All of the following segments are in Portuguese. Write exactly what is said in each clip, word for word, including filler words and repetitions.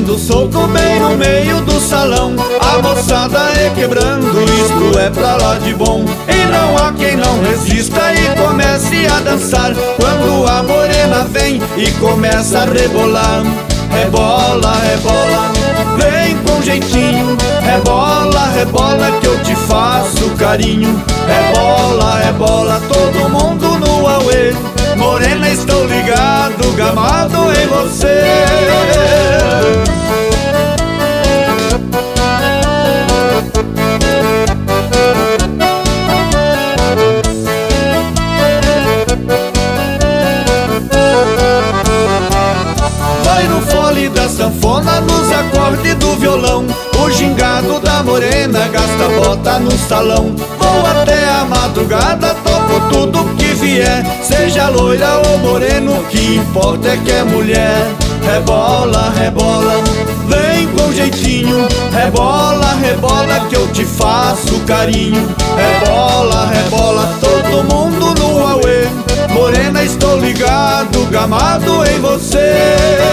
dando soco bem no meio do salão. A moçada é quebrando, isto é pra lá de bom. E não há quem não resista e comece a dançar quando a morena vem e começa a rebolar. Rebola, rebola, vem com jeitinho. Rebola, rebola que eu te faço carinho. Rebola, rebola, todo mundo no auê. Morena, estou ligado, gamado em você. Vai no fole da sanfona, nos acordes do violão. O gingado da morena gasta bota no salão. Vou até a madrugada, toco tudo que vier. Seja loira ou moreno, o que importa é que é mulher. Rebola, rebola, vem com jeitinho. Rebola, rebola que eu te faço carinho. Rebola, rebola, todo mundo no auê. Morena, estou ligado, gamado em você.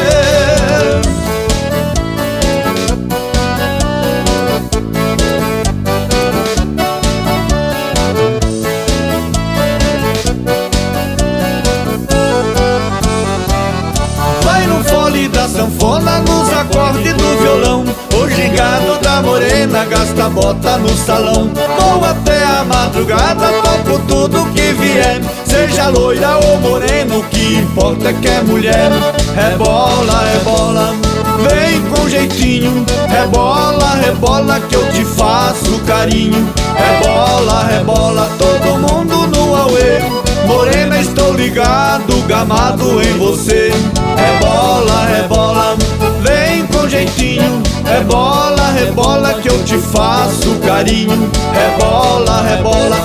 Vai no fole da sanfona, nos acordes do violão. O gingado da morena gasta bota no salão. Vou até a madrugada, toco tudo que vier. Seja loira ou moreno, o que importa é que é mulher. Rebola, rebola, vem com jeitinho. Rebola, rebola que eu te faço carinho. Rebola, rebola, todo mundo no auê. Morena, estou ligado, gamado em você. Rebola, rebola, vem com jeitinho. Rebola, rebola que eu te faço carinho. Rebola, rebola,